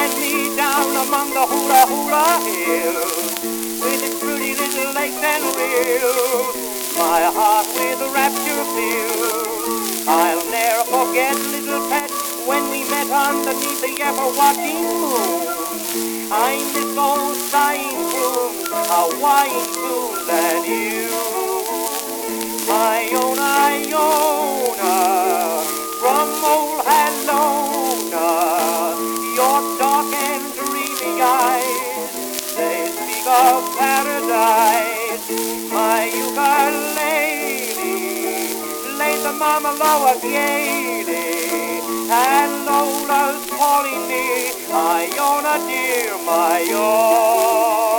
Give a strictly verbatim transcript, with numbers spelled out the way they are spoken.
find me down among the hula hula hills, with its pretty little lakes and rills, my heart with rapture filled. I'll never forget little pet when we met underneath the ever-watching moon. I miss those sighing tunes, Hawaiian tunes and you. Iona, Iona, from old Halona, your dark and dreamy eyes, they speak of paradise. My ukulele laid the mama lower gaily, and Lola's calling me, Iona dear, my own.